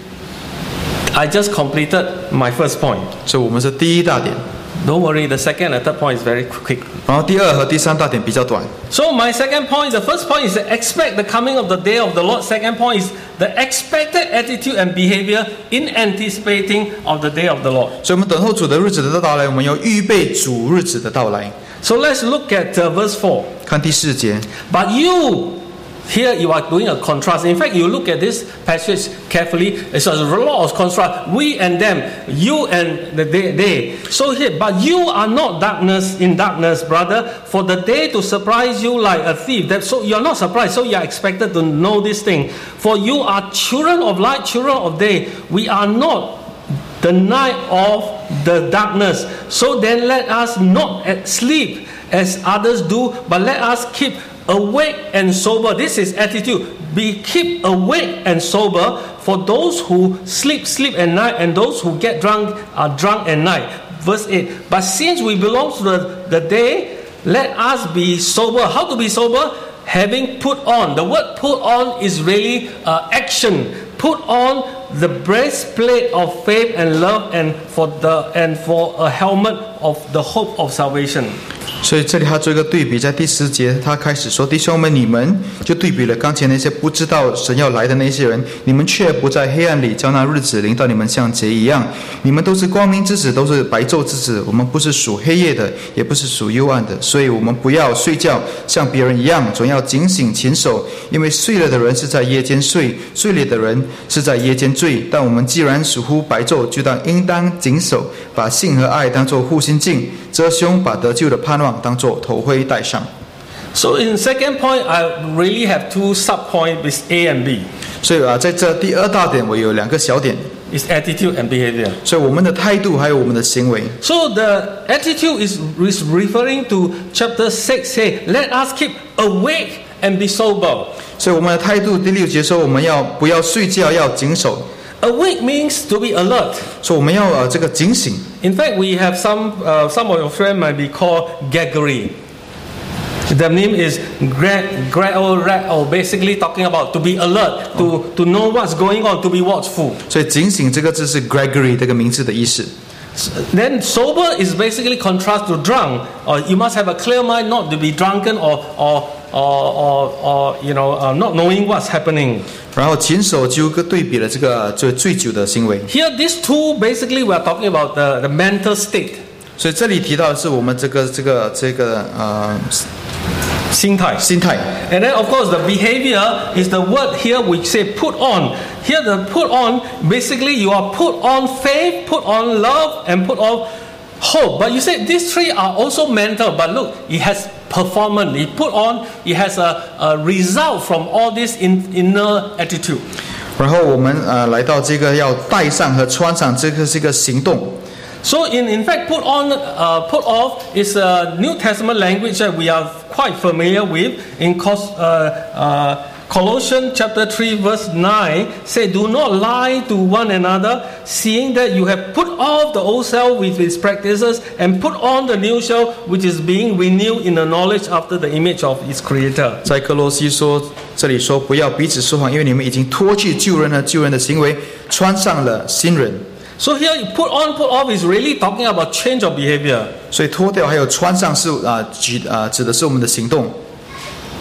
I just completed my first point. 所以我们是第一大点， Don't worry, the second and third point is very quick. 然后第二和第三大点比较短。 So my second point, the first point is expect the coming of the day of the Lord. Second point is the expected attitude and behavior in anticipating of the day of the Lord. 所以我们等候主的日子的到来，我们要预备主日子的到来。 So let's look at verse 4. 看第4节， But you, here you are doing a contrast. In fact, you look at this passage carefully. It's a lot of contrast. We and them, you and they. So here, but you are not in darkness, brother, for the day to surprise you like a thief. So you are not surprised. So you are expected to know this thing. For you are children of light, children of day. We are not the night of the darkness. So then let us not sleep as others do, but let us keep awake and sober. This is attitude. Keep awake and sober. For those who sleep at night, and those who get drunk are drunk at night. Verse 8. But since we belong to the day, let us be sober. How to be sober? Having put on. The word put on is really action. Put on the breastplate of faith and love, and for a helmet of the hope of salvation. 所以这里他做一个对比，在第10节他开始说：弟兄们，你们就对比了刚才那些不知道神要来的那些人，你们却不在黑暗里，叫那日子临到你们像贼一样。你们都是光明之子，都是白昼之子。我们不是属黑夜的，也不是属幽暗的，所以我们不要睡觉，像别人一样，总要警醒勤守。因为睡了的人是在夜间睡，睡了的人是在夜间醉。但我们既然属乎白昼，就应当谨守，把信和爱当作护心镜，遮胸，把得救的盼望当作头盔戴上。 So in second point, I really have two sub points with A and B. 所以在这第二大点，我有2个小点。 It's attitude and behavior. 所以我们的态度还有我们的行为。 So the attitude is referring to chapter 6. Say, let us keep awake and be sober. 所以我们的态度，第6节说，我们不要睡觉，要谨守。 Awake means to be alert. 所以我们要这个警醒。 In fact, we have some of your friends might be called Gregory. The name is Gregory, basically talking about to be alert, to know what's going on, to be watchful. 所以警醒这个字是 Gregory 这个名字的意思。 Then sober is basically contrast to drunk. Or you must have a clear mind, not to be drunken or not knowing what's happening. 然后谨守就对比了这个醉酒的行为。 Here, these two basically we are talking about the mental state. 所以这里提到的是我们这个心态. And then of course the behavior is the word here we say put on. Here the put on, basically you are put on faith, put on love, and put on hope. But you say these three are also mental, but look, it has performance. It put on, it has a result from all this inner attitude. 然后我们来到这个要戴上和穿上，这个是一个行动。 So in fact, put on, put off is a New Testament language that we are quite familiar with. In Colossians chapter 3 verse 9 say, do not lie to one another, seeing that you have put off the old self with its practices and put on the new self, which is being renewed in the knowledge after the image of its creator. 在哥罗西这里说，不要彼此说谎，因为你们已经脱去旧人和旧人的行为，穿上了新人。 So here, put on, put off is really talking about change of behavior. 所以脱掉还有穿上是指的是我们的行动。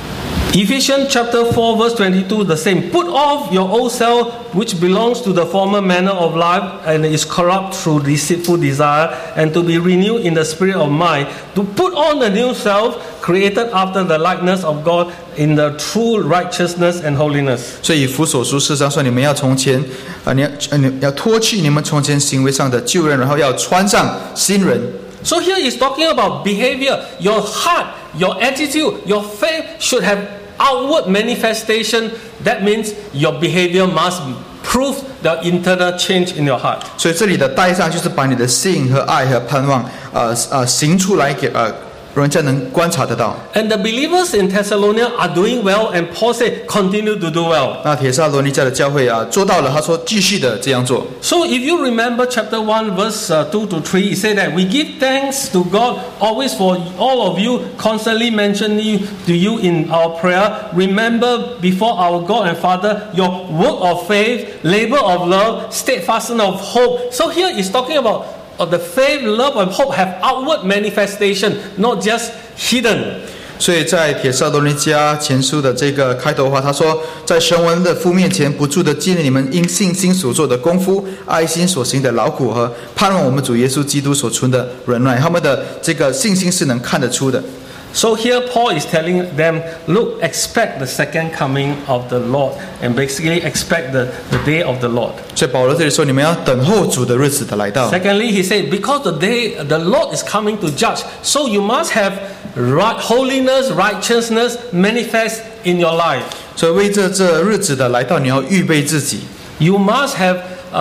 Ephesians chapter 4 verse 22, the same. Put off your old self, which belongs to the former manner of life and is corrupt through deceitful desire, and to be renewed in the spirit of mind, to put on the new self, created after the likeness of God in the true righteousness and holiness. 所以以弗所书4章说，你们要从前你要脱去你们从前行为上的旧人，然后要穿上新人。 So here is talking about behavior. Your heart, your attitude, your faith should have outward manifestation. That means your behavior must prove the internal change in your heart. 所以这里的带上就是把你的信和爱和盼望行出来给人家能观察得到。 And the believers in Thessalonica are doing well, and Paul said, continue to do well. 那帖撒罗尼迦的教会做到了，他说继续的这样做。 So if you remember chapter 1 verse 2 to 3, he said that we give thanks to God always for all of you, constantly mentioning to you in our prayer. Remember before our God and Father your work of faith, labor of love, steadfastness of hope. So here he's talking about the faith, love, and hope have outward manifestation, not just hidden. 所以在帖撒罗尼迦前书的这个开头的话，他说，在神文的父面前不住的纪念你们因信心所做的功夫、爱心所行的劳苦和盼望我们主耶稣基督所存的忍耐，他们的这个信心是能看得出的。 So here Paul is telling them, look, expect the second coming of the Lord, and basically expect the day of the Lord. 所以保罗这里说，你们要等候主的日子的来到。 Secondly, he said, because the Lord is coming to judge, so you must have holiness, righteousness manifest in your life. 所以为这日子的来到，你要预备自己。 You must have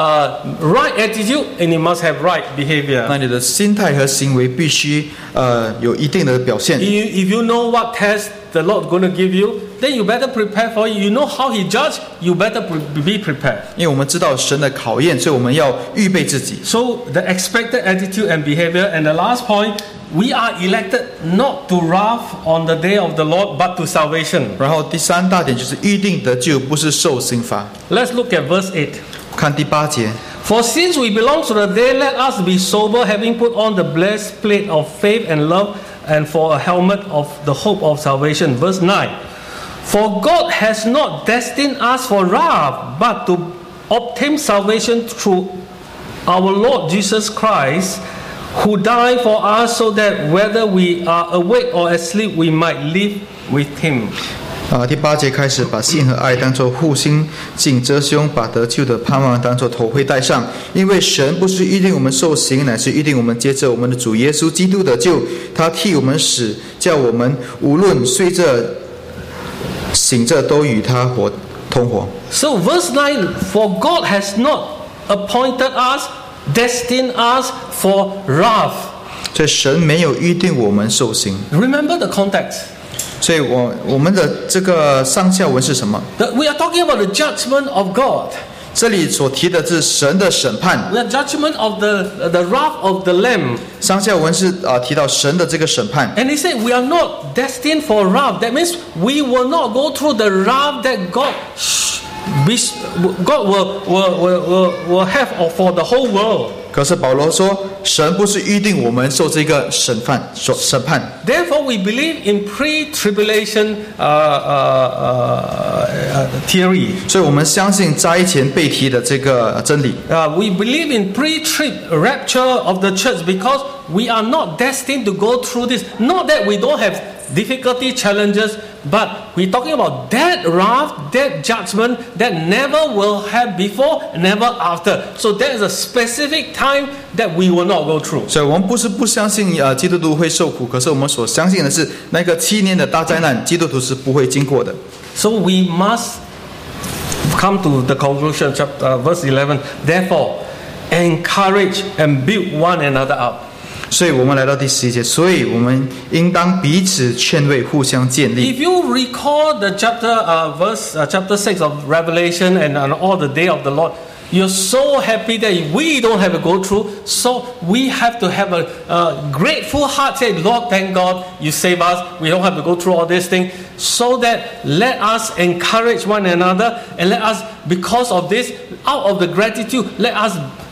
right attitude, and you must have right behavior. 那你的心态和行为必须有一定的表现。 If you know what test the Lord going to give you, then you better prepare for it. You know how He judge, you better be prepared. 因为我们知道神的考验，所以我们要预备自己。 So the expected attitude and behavior, and the last point, we are elected not to wrath on the day of the Lord, but to salvation. 然后第三大点就是预定得救，不是受刑罚。 Let's look at verse 8. 看第8节。 For since we belong to the day, let us be sober, having put on the breastplate of faith and love, and for a helmet of the hope of salvation. Verse 9. For God has not destined us for wrath, but to obtain salvation through our Lord Jesus Christ, who died for us, so that whether we are awake or asleep, we might live with Him. 第8节开始，把信和爱当作护心镜遮胸，把得救的盼望当作头盔戴上。因为神不是预定我们受刑，乃是预定我们接着我们的主耶稣基督的救。他替我们死，叫我们无论睡着醒着都与他同活。 So verse 9, for God has not appointed us, destined us for wrath. 所以神没有预定我们受刑。 Remember the context. 所以我们的这个上下文是什么？ We are talking about the judgment of God. 这里所提的是神的审判。 The judgment of the wrath of the Lamb. 上下文是提到神的这个审判。 And he said we are not destined for wrath. That means we will not go through the wrath that God will have for the whole world. 可是保罗说，神不是预定我们受这个审判。 Therefore, we believe in pre-tribulation theory. 所以我们相信灾前被提的这个真理。 We believe in pre-trib rapture of the church because we are not destined to go through this. Not that we don't have difficulty, challenges, but we're talking about that wrath, that judgment that never will have before, never after. So there is a specific time that we will not go through. 所以我们不是不相信基督徒会受苦，可是我们所相信的是那个7年的大灾难，基督徒是不会经过的。 So we must come to the conclusion, verse 11. Therefore, encourage and build one another up. 所以我们来到第11节，所以我们应当彼此劝慰，互相建立。 If you recall the chapter 6 of Revelation and on all the day of the Lord, you're so happy that we don't have to go through. So we have to have a grateful heart. Say, Lord, thank God you save us. We don't have to go through all these things. So that let us encourage one another, and let us, because of this, out of the gratitude, let us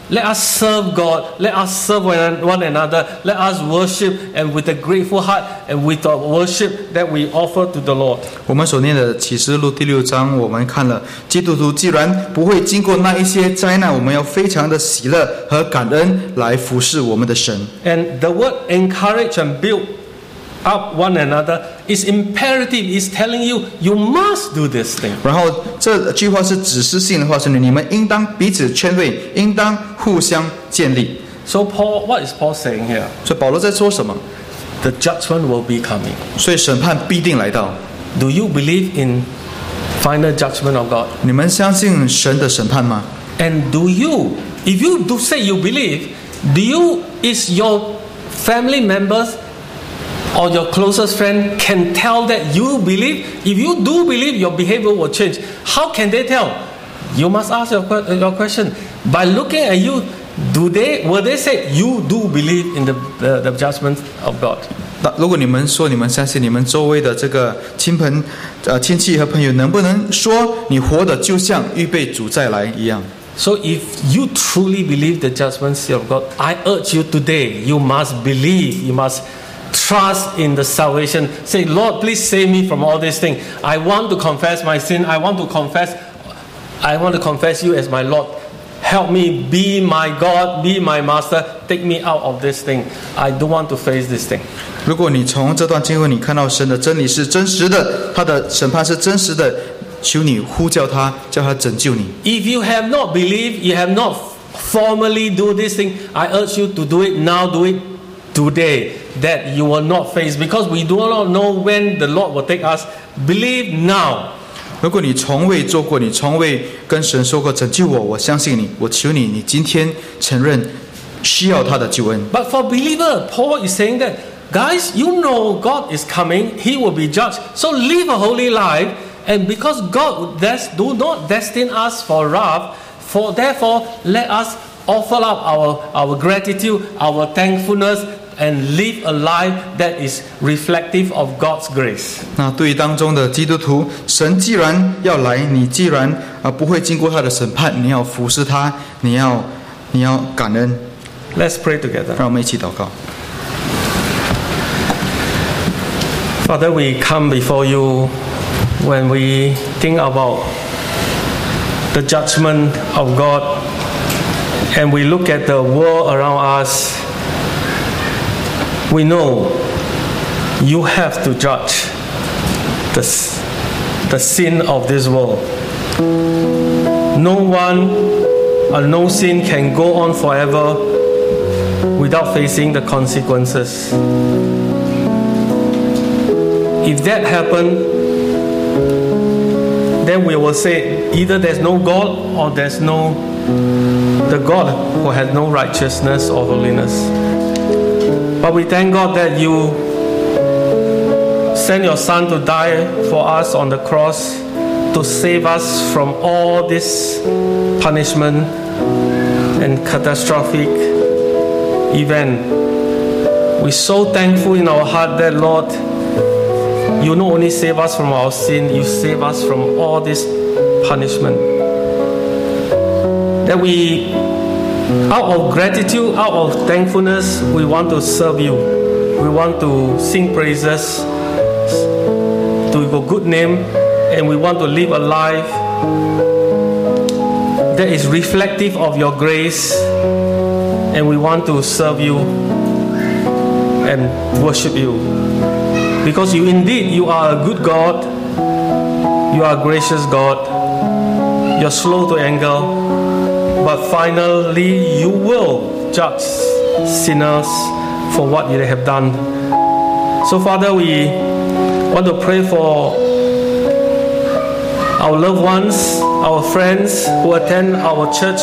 Let us serve God. Let us serve one another. Let us worship, and with a grateful heart and with our worship that we offer to the Lord. 我们所念的启示录第6章，我们看了基督徒既然不会经过那一些灾难，我们要非常的喜乐和感恩来服侍我们的神。 And the word encourage and build up one another is imperative. Is telling you you must do this thing. 然后这句话是指示性的话，是你们应当彼此劝慰，应当互相建立。 So Paul, what is Paul saying here? 所以保罗在说什么？ The judgment will be coming. 所以审判必定来到。 Do you believe in final judgment of God? 你们相信神的审判吗？ And do you, if you do say you believe, is your family members or your closest friend can tell that you believe? If you do believe, your behavior will change. How can they tell? You must ask your question. By looking at you, will they say you do believe in the judgment of God? 如果你们说你们相信，你们周围的这个亲戚和朋友能不能说你活的就像预备主再来一样？ So if you truly believe the judgment of God, I urge you today, you must believe, you must trust in the salvation. Say, Lord, please save me from all these things. I want to confess my sin. I want to confess you as my Lord. Help me, be my God, be my master. Take me out of this thing. I don't want to face this thing. 如果你从这段经文你看到神的真理是真实的，他的审判是真实的，求你呼叫他，叫他拯救你。 If you have not believed, you have not formally do this thing, I urge you to do it now, do it today, that you will not face, because we do not know when the Lord will take us. Believe now. 如果你从未做过，你从未跟神说过拯救我，我相信你，我求你，你今天承认需要他的救恩。 But for believer, Paul is saying that, guys, you know God is coming, He will be judged. So live a holy life, and because God do not destine us for wrath, therefore let us offer up our gratitude, our thankfulness, and live a life that is reflective of God's grace. 那对于当中的基督徒，神既然要来，你既然不会经过他的审判，你要服侍他，你要感恩。 Let's pray together. 让我们一起祷告。 Father, we come before you when we think about the judgment of God, and we look at the world around us. We know you have to judge the sin of this world. No sin can go on forever without facing the consequences. If that happened, then we will say either there's no God or there's the God who has no righteousness or holiness. But we thank God that you sent your Son to die for us on the cross to save us from all this punishment and catastrophic event. We're so thankful in our heart that, Lord, you not only save us from our sin, you save us from all this punishment. That we, out of gratitude, out of thankfulness, we want to serve you. We want to sing praises to your good name, and we want to live a life that is reflective of your grace, and we want to serve you and worship you. Because you are a good God, you are a gracious God, you're slow to anger, but finally you will judge sinners for what they have done. So Father, we want to pray for our loved ones, our friends who attend our church.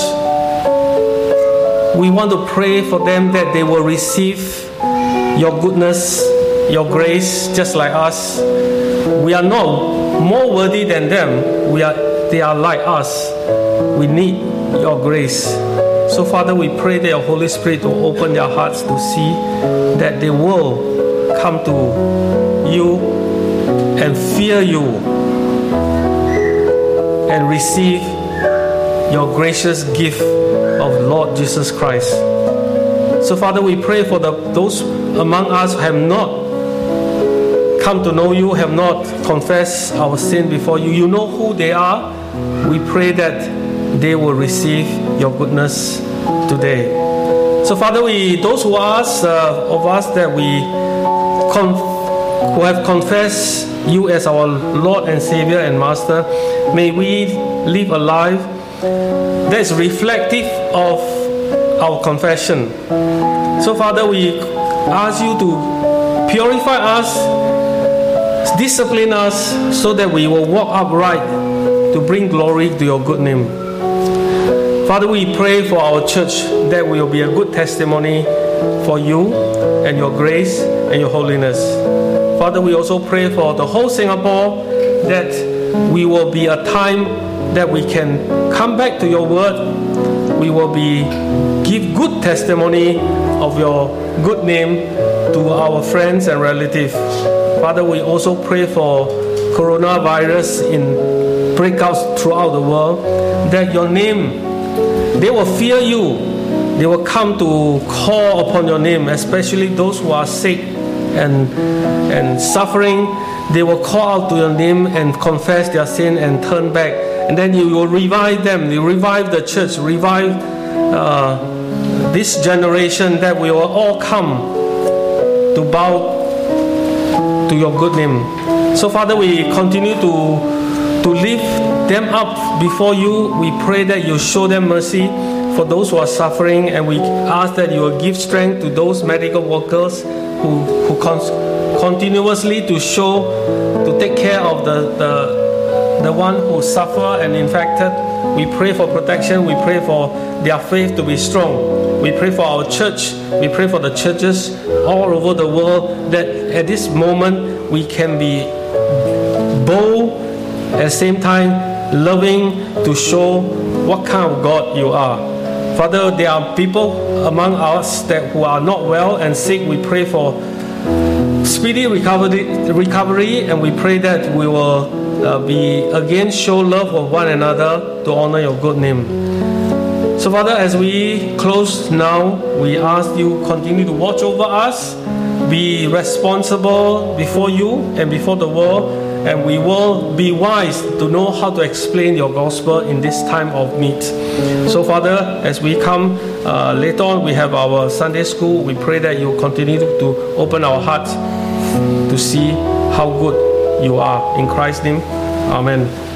We want to pray for them that they will receive your goodness, your grace, just like us. We are not more worthy than them. They are like us. We need your grace. So Father, we pray that your Holy Spirit will open their hearts to see that they will come to you and fear you and receive your gracious gift of Lord Jesus Christ. So Father, we pray for those among us who have not come to know you, have not confessed our sin before you. You know who they are. We pray that they will receive your goodness today. So Father, those who ask of us that who have confessed you as our Lord and Savior and Master, may we live a life that is reflective of our confession. So Father, we ask you to purify us, discipline us, so that we will walk upright to bring glory to your good name. Father, we pray for our church that we will be a good testimony for you and your grace and your holiness. Give we also pray for the whole Singapore, that we will be a time that we can come back to your word. We will give good testimony of your good name to our friends and relatives. Father, we also pray for coronavirus in breakouts throughout the world, that your name, they will fear you. They will come to call upon your name, especially those who are sick and suffering. They will call out to your name and confess their sin and turn back. And then you will revive them. You revive the church, revive this generation, that we will all come to bow to your good name. So Father, we continue to lift them up before you. We pray that you show them mercy for those who are suffering, and we ask that you will give strength to those medical workers who continuously to take care of the one who suffer and infected. We pray for protection. We pray for their faith to be strong. We pray for our church. We pray for the churches all over the world, that at this moment we can be bold, at the same time loving, to show what kind of God you are. Father, there are people among us who are not well and sick. We pray for speedy recovery, and we pray that we will show love of one another to honor your good name. So Father, as we close now, we ask you continue to watch over us, be responsible before you and before the world, and we will be wise to know how to explain your gospel in this time of need. So Father, as we come later on, we have our Sunday school. We pray that you continue to open our hearts to see how good you are. In Christ's name, amen.